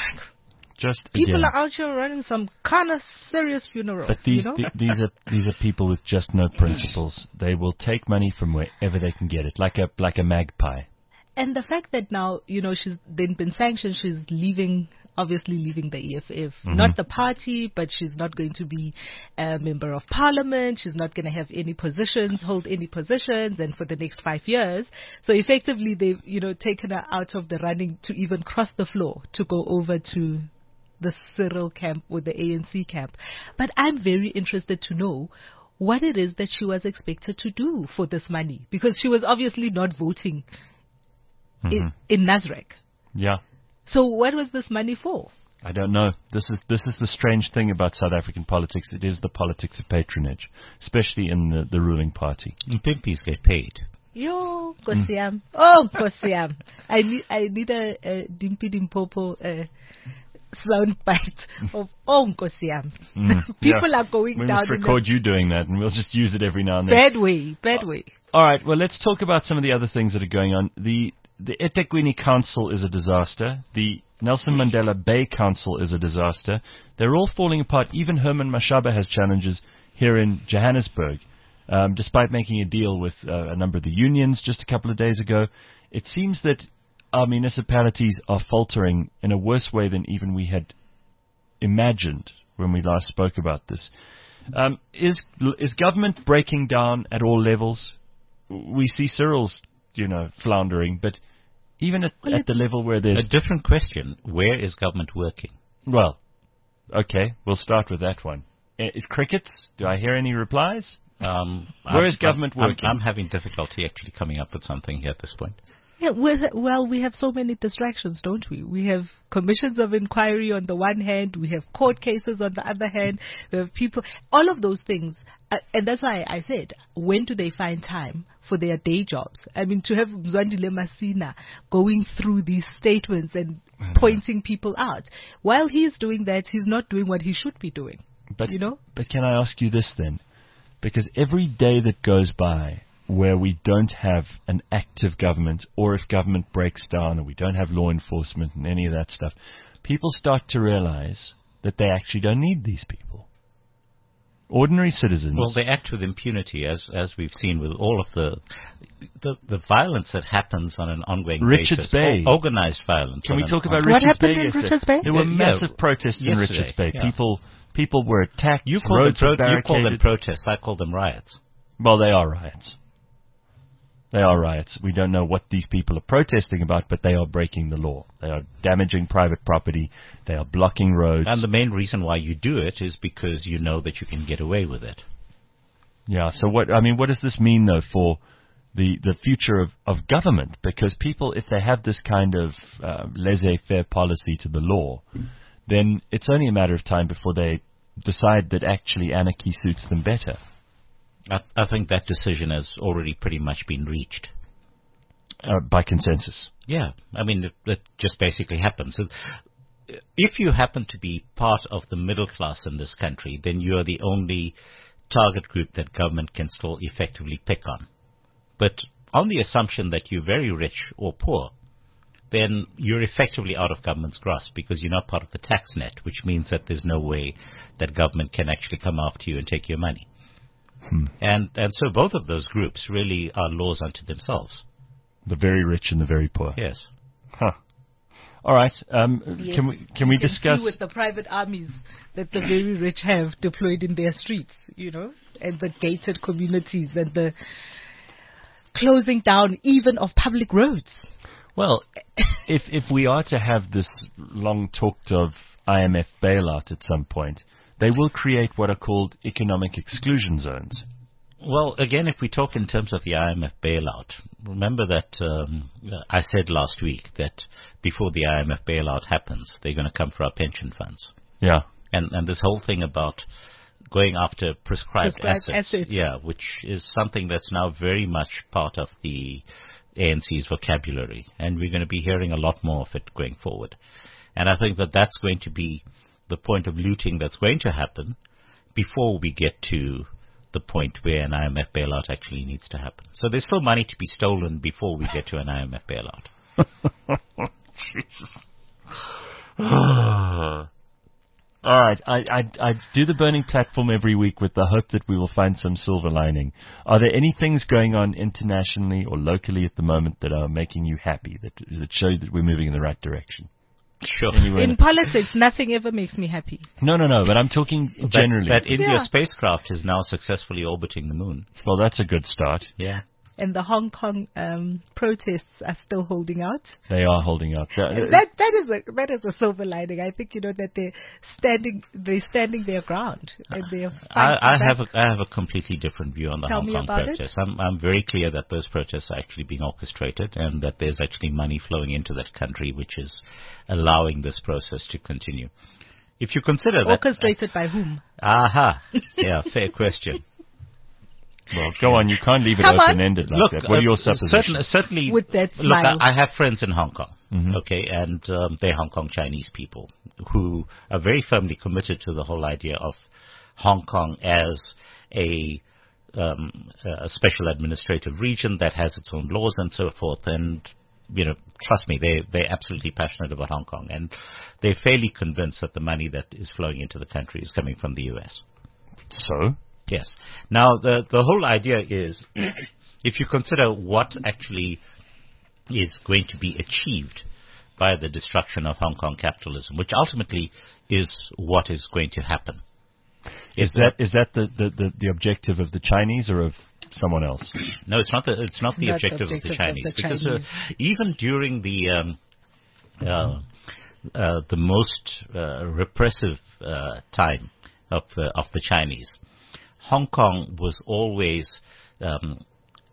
Just People again. are out here running some kind of serious funerals. But these you know? th- these are these are people with just no principles. They will take money from wherever they can get it, like a like a magpie. And the fact that now, you know, she's then been sanctioned, she's leaving, obviously leaving the E F F. Mm-hmm. Not the party, but she's not going to be a member of parliament. She's not going to have any positions, hold any positions, and for the next five years. So effectively, they've, you know, taken her out of the running to even cross the floor to go over to the Cyril camp or the A N C camp. But I'm very interested to know what it is that she was expected to do for this money, because she was obviously not voting in, in Nasrec. Yeah. So what was this money for? I don't know. This is this is the strange thing about South African politics. It is the politics of patronage, especially in the, the ruling party. And pimpies get paid. Yo, Kosiam. Oh, Kosiam. I need I need a, a Dimpi Dimpopo uh, sound bite of Oh, Kosiam. People Yeah. are going We down must in record you doing that, and we'll just use it every now a and then. bad way, bad way. All right. Well, let's talk about some of the other things that are going on. The the eThekwini Council is a disaster. The Nelson Mandela Bay Council is a disaster. They're all falling apart. Even Herman Mashaba has challenges here in Johannesburg. Um, despite making a deal with uh, a number of the unions just a couple of days ago, it seems that our municipalities are faltering in a worse way than even we had imagined when we last spoke about this. Um, is is government breaking down at all levels? We see Cyril's, you know, floundering, but even at, Well, at the level where there's A different question. Where is government working? well, okay, we'll start with that one. Uh, crickets? Do I hear any replies? Um, Where I'm- is government I'm- working? I'm, having difficulty actually coming up with something here at this point. Yeah, well, well, we have so many distractions, don't we? We have commissions of inquiry on the one hand, we have court cases on the other hand, we have people, all of those things. Uh, and that's why I said, when do they find time for their day jobs? I mean, to have Mzwandile Masina going through these statements and pointing people out. While he is doing that, he's not doing what he should be doing. But, You know? But can I ask you this then? Because every day that goes by where we don't have an active government, or if government breaks down and we don't have law enforcement and any of that stuff, people start to realize that they actually don't need these people. Ordinary citizens. Well, they act with impunity, as as we've seen with all of the the, the violence that happens on an ongoing Richards basis. Bay. Or organized violence. Can on we an talk about on- What Richards happened Bay in yesterday? Richards Bay? There were Yeah, massive yeah, protests in yesterday, Richards Bay. yeah. People people were attacked. You call them roads were pro- you call them barricaded. protests. I call them riots. Well, they are riots. They are riots. We don't know what these people are protesting about, but they are breaking the law. They are damaging private property. They are blocking roads. And the main reason why you do it is because you know that you can get away with it. Yeah. So what? I mean, what does this mean though for the the future of, of government? Because people, if they have this kind of uh, laissez-faire policy to the law, then it's only a matter of time before they decide that actually anarchy suits them better. I, I think that decision has already pretty much been reached. Uh, by consensus. Yeah, I mean, it, it just basically happens. So, if you happen to be part of the middle class in this country, then you're the only target group that government can still effectively pick on. But on the assumption that you're very rich or poor, then you're effectively out of government's grasp because you're not part of the tax net, which means that there's no way that government can actually come after you and take your money. Hmm. And and so both of those groups really are laws unto themselves. The very rich and the very poor. Yes. Huh. All right. Um, Yes, can we can we you can discuss see with the private armies that the very rich have deployed in their streets, you know, and the gated communities and the closing down even of public roads. Well, if if we are to have this long talked of I M F bailout at some point, they will create what are called economic exclusion zones. Well, again, if we talk in terms of the I M F bailout, remember that um, I said last week that before the I M F bailout happens, they're going to come for our pension funds. Yeah. And and this whole thing about going after prescribed, Prescribed assets, assets. yeah, which is something that's now very much part of the A N C's vocabulary, and we're going to be hearing a lot more of it going forward. And I think that that's going to be the point of looting that's going to happen before we get to the point where an I M F bailout actually needs to happen. So there's still money to be stolen before we get to an I M F bailout. All right, I, I, I do the Burning Platform every week with the hope that we will find some silver lining. Are there any things going on internationally or locally at the moment that are making you happy, that, that show that we're moving in the right direction? Sure. Anyway, In politics, nothing ever makes me happy. no, no, no, but I'm talking generally. That, that India Yeah. spacecraft is now successfully orbiting the moon. Well, that's a good start. Yeah. And the Hong Kong um, protests are still holding out. They are holding out. Uh, That that is a that is a silver lining. I think you know that they're standing they're standing their ground and they're I, I fighting have back. a, I have a completely different view on the Tell Hong me Kong about it. protests. I'm, I'm very clear that those protests are actually being orchestrated and that there's actually money flowing into that country which is allowing this process to continue. If you consider that... Orchestrated by whom? Aha. Yeah, fair question. well, go on. You can't leave it Come on. open-ended like Look, that. What are your uh, suppositions? certain, certainly... With that Look, smile. I, I have friends in Hong Kong, Mhm. okay, and um, they're Hong Kong Chinese people who are very firmly committed to the whole idea of Hong Kong as a, um, a special administrative region that has its own laws and so forth. And, you know, trust me, they, they're absolutely passionate about Hong Kong. And they're fairly convinced that the money that is flowing into the country is coming from the U S. So? Yes. Now, the the whole idea is, if you consider what actually is going to be achieved by the destruction of Hong Kong capitalism, which ultimately is what is going to happen. Is that is that the, the, the, the objective of the Chinese or of someone else? No, it's not the it's not the Not the objective, objective of the of Chinese, the because Chinese. Uh, even during the um, uh, uh, the most uh, repressive uh, time of uh, of the Chinese, Hong Kong was always um,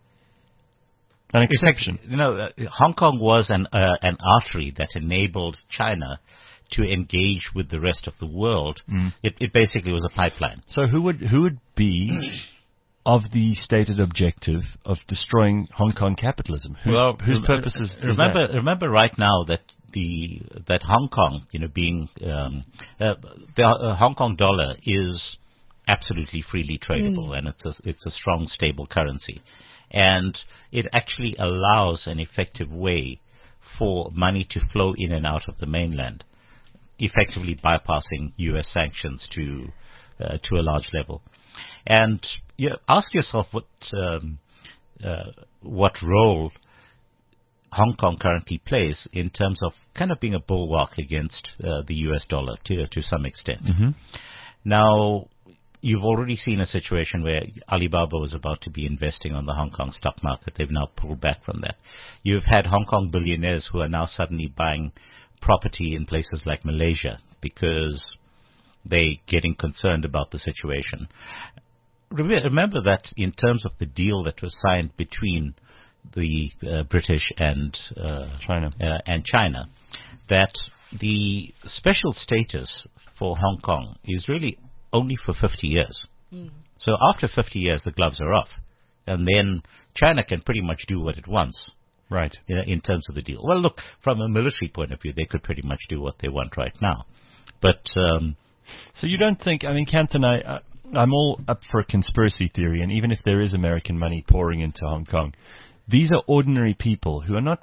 An exception. You know, uh, Hong Kong was an uh, an artery that enabled China to engage with the rest of the world. Mm. It, it basically was a pipeline. So who would who would be of the stated objective of destroying Hong Kong capitalism? Whose, whose rem- purpose is, is remember that? remember right now that the that Hong Kong, you know, being um, uh, the uh, Hong Kong dollar is absolutely freely tradable, and it's a it's a strong, stable currency, and it actually allows an effective way for money to flow in and out of the mainland, effectively bypassing U S sanctions to uh, to a large level. And you know, ask yourself what um, uh, what role Hong Kong currently plays in terms of kind of being a bulwark against uh, the U S dollar to to some extent. Mm-hmm. Now, you've already seen a situation where Alibaba was about to be investing on the Hong Kong stock market. They've now pulled back from that. You've had Hong Kong billionaires who are now suddenly buying property in places like Malaysia because they're getting concerned about the situation. Remember that in terms of the deal that was signed between the uh, British and uh, China. uh, and China, that the special status for Hong Kong is really only for fifty years. Mm. So after fifty years, the gloves are off, and then China can pretty much do what it wants. Right. You know, in terms of the deal. Well, look, from a military point of view, they could pretty much do what they want right now. But um, so you don't think? I mean, Canton, I. Uh, I'm all up for a conspiracy theory, and even if there is American money pouring into Hong Kong, these are ordinary people who are not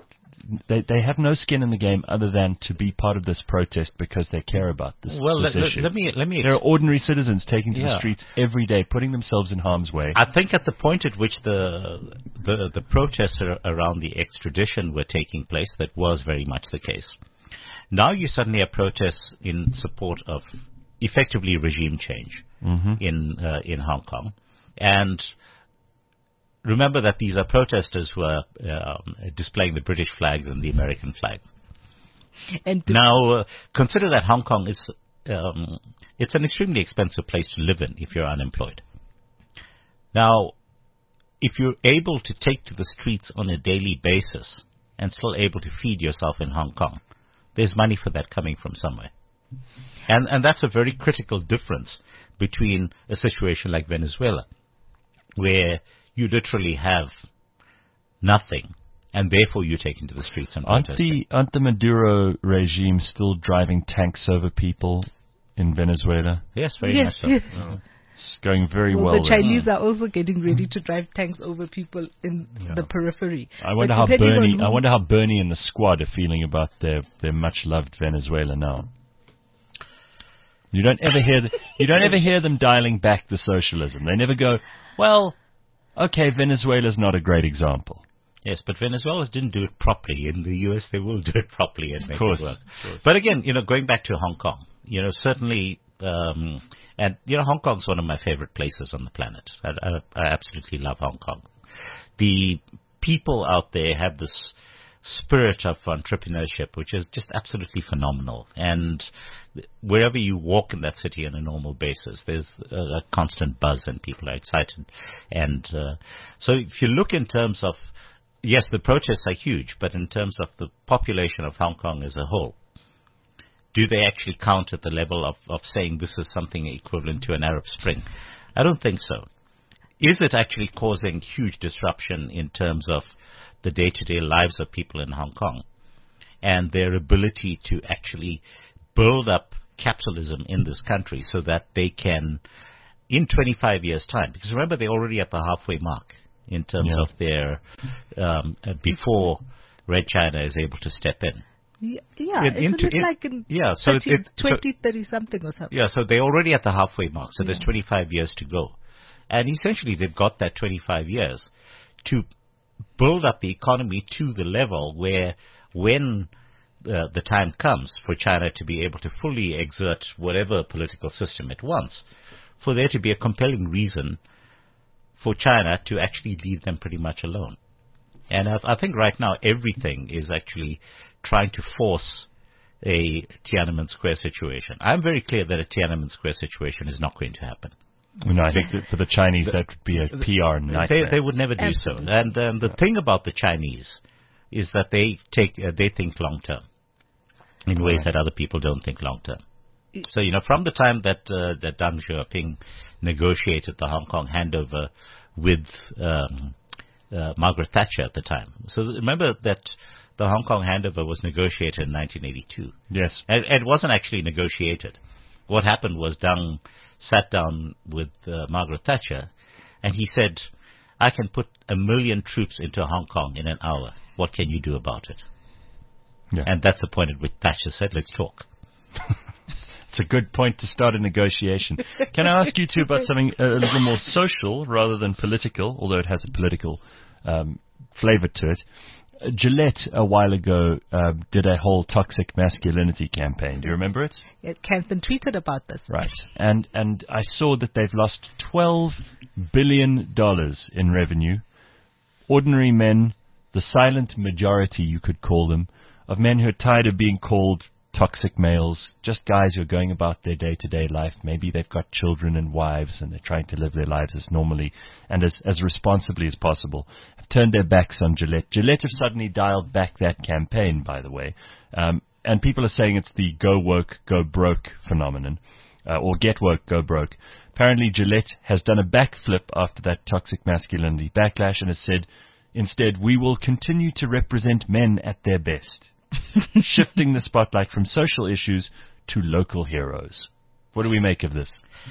they they have no skin in the game other than to be part of this protest because they care about this, well, this let, issue. let me let me. There are ordinary citizens taking to Yeah. the streets every day, putting themselves in harm's way. I think at the point at which the the, the protests ar- around the extradition were taking place, that was very much the case. Now you suddenly have protests in support of effectively regime change Mm-hmm. in uh, in Hong Kong, and remember that these are protesters who are um, displaying the British flags and the American flag. And to- Now, uh, consider that Hong Kong is um, it's an extremely expensive place to live in if you're unemployed. Now, if you're able to take to the streets on a daily basis and still able to feed yourself in Hong Kong, there's money for that coming from somewhere. And and that's a very critical difference between a situation like Venezuela, where you literally have nothing, and therefore you take into the streets and Aren't protest. the, aren't the Maduro regime still driving tanks over people in Venezuela? Yes, very Yes, much so. yes. Oh. It's going very well, well. the there. Chinese are also getting ready to drive tanks over people in the periphery. I wonder But how depending on Bernie. who- I wonder how Bernie and the squad are feeling about their, their much loved Venezuela now. You don't ever hear the, you don't ever hear them dialing back the socialism. They never go, well, okay, Venezuela's not a great example. Yes, but Venezuela didn't do it properly. In the U S, they will do it properly and make course, it work. of course. But again, you know, going back to Hong Kong, you know, certainly, um, and you know, Hong Kong's one of my favorite places on the planet. I, I, I absolutely love Hong Kong. The people out there have this spirit of entrepreneurship, which is just absolutely phenomenal. And wherever you walk in that city on a normal basis, there's a, a constant buzz and people are excited. And uh, so if you look in terms of, yes, the protests are huge, but in terms of the population of Hong Kong as a whole, do they actually count at the level of, of saying this is something equivalent to an Arab Spring? I don't think so. Is it actually causing huge disruption in terms of the day-to-day lives of people in Hong Kong and their ability to actually build up capitalism in this country so that they can, in twenty-five years' time, because remember they're already at the halfway mark in terms Yeah. of their, um, uh, before Red China is able to step in. Yeah, yeah. In- isn't into- it in- like in yeah, so it- thirty, it- so- twenty, thirty something or something? Yeah, so they're already at the halfway mark, so there's Yeah. twenty-five years to go. And essentially they've got that twenty-five years to build up the economy to the level where when uh, the time comes for China to be able to fully exert whatever political system it wants, for there to be a compelling reason for China to actually leave them pretty much alone. And I, I think right now everything is actually trying to force a Tiananmen Square situation. I'm very clear that a Tiananmen Square situation is not going to happen. No, I think that for the Chinese that would be a P R They, nightmare. they would never do so. And um, the thing about the Chinese is that they take uh, they think long term in ways that other people don't think long term. So you know, from the time that uh, that Deng Xiaoping negotiated the Hong Kong handover with um, uh, Margaret Thatcher at the time. So remember that the Hong Kong handover was negotiated in nineteen eighty-two. Yes. And it wasn't actually negotiated. What happened was Deng sat down with uh, Margaret Thatcher, and he said, I can put a million troops into Hong Kong in an hour. What can you do about it? Yeah. And that's the point at which Thatcher said, let's talk. It's a good point to start a negotiation. Can I ask you too about something a little more social rather than political, although it has a political um, flavor to it? Uh, Gillette a while ago uh, did a whole toxic masculinity campaign. Do you remember it? Yeah, Canton tweeted about this. Right. And and I saw that they've lost twelve billion dollars in revenue. Ordinary men, the silent majority, you could call them, of men who are tired of being called toxic males, just guys who are going about their day-to-day life. Maybe they've got children and wives and they're trying to live their lives as normally and as, as responsibly as possible, have turned their backs on Gillette. Gillette have suddenly dialed back that campaign, by the way. Um, and people are saying it's the go woke, go broke phenomenon, uh, or get woke, go broke. Apparently Gillette has done a backflip after that toxic masculinity backlash and has said, instead, we will continue to represent men at their best. Shifting the spotlight from social issues to local heroes. What do we make of this?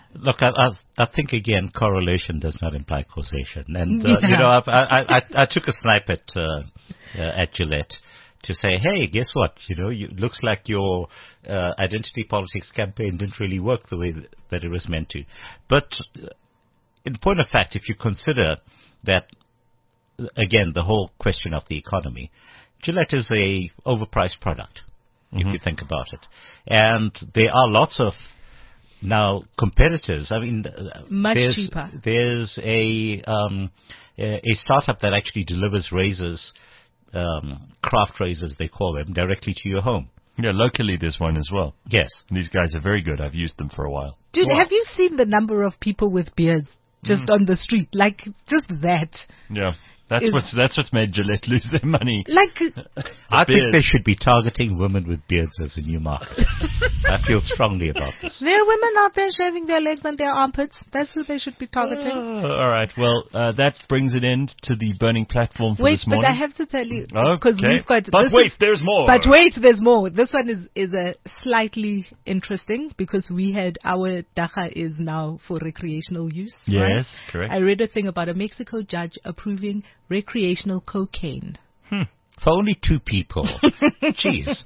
Look, I, I, I think again, correlation does not imply causation, and uh, Yeah. you know, I, I, I, I took a snipe at uh, uh, at Gillette to say, hey, guess what? You know, you, it looks like your uh, identity politics campaign didn't really work the way that, that it was meant to. But uh, in point of fact, if you consider that, again, the whole question of the economy, Gillette is a overpriced product, Mm-hmm. if you think about it, and there are lots of now competitors. I mean, uh, Much there's, cheaper. There's a um, a a startup that actually delivers razors, um, craft razors they call them, directly to your home. Yeah, locally there's one as well. Yes. These guys are very good. I've used them for a while. Dude, Wow. have you seen the number of people with beards just Mm. on the street? Like, just that. Yeah, that's Is- what's that's what's made Gillette lose their money. Like, I think beard. they should be targeting women with beards as a new market. I feel strongly about this. there are women out there shaving their legs and their armpits. That's who they should be targeting. Oh, all right. Well, uh, that brings it end to the burning platform for Wait, this but morning. I have to tell you, because Okay. we've got... But this wait, is- there's more. But wait, there's more. This one is, is a slightly interesting because we had our dacha is now for recreational use. right? Yes, correct. I read a thing about a Mexico judge approving recreational cocaine. For only two people. Jeez.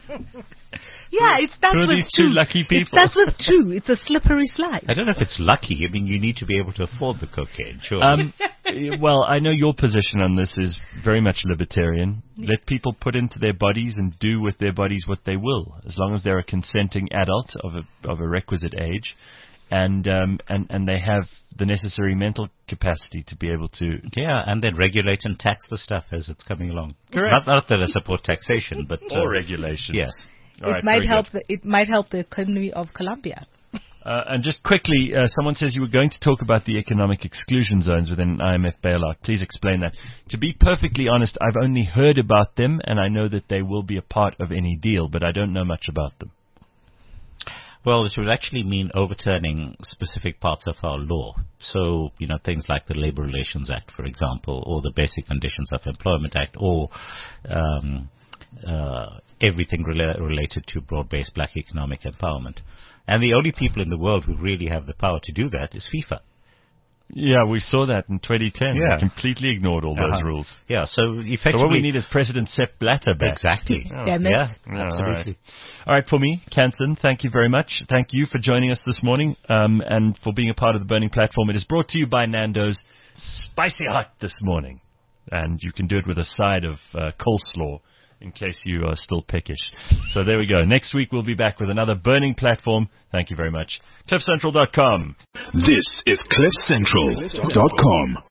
Yeah, it starts Who are with these two lucky It people? starts with two. It's a slippery slide. I don't know if it's lucky. I mean, you need to be able to afford the cocaine, sure. Um, well, I know your position on this is very much libertarian. Let people put into their bodies and do with their bodies what they will, as long as they're a consenting adult of a of a requisite age, and um, and and they have the necessary mental capacity to be able to. Yeah, and then regulate and tax the stuff as it's coming along. Correct. Not, not that I support taxation, but uh, Or regulation. Yes. All it right, might very help good. the it might help the economy of Colombia. Uh, and just quickly, uh, someone says you were going to talk about the economic exclusion zones within an I M F bailout. Please explain that. To be perfectly honest, I've only heard about them, and I know that they will be a part of any deal, but I don't know much about them. Well, it would actually mean overturning specific parts of our law. So, you know, things like the Labor Relations Act, for example, or the Basic Conditions of Employment Act, or um, uh, everything rela- related to broad-based black economic empowerment. And the only people in the world who really have the power to do that is FIFA. Yeah, we saw that in twenty ten. Yeah. They completely ignored all those Uh-huh. rules. Yeah, so effectively... So what we need is President Sepp Blatter back. Exactly. Damn it. Yeah, Yeah, absolutely. all right. All right, for me, Kansan, thank you very much. Thank you for joining us this morning um, and for being a part of the Burning Platform. It is brought to you by Nando's Spicy Hot this morning. And you can do it with a side of uh, coleslaw in case you are still peckish. So there we go. Next week we'll be back with another Burning Platform. Thank you very much. cliff central dot com. This is cliff central dot com.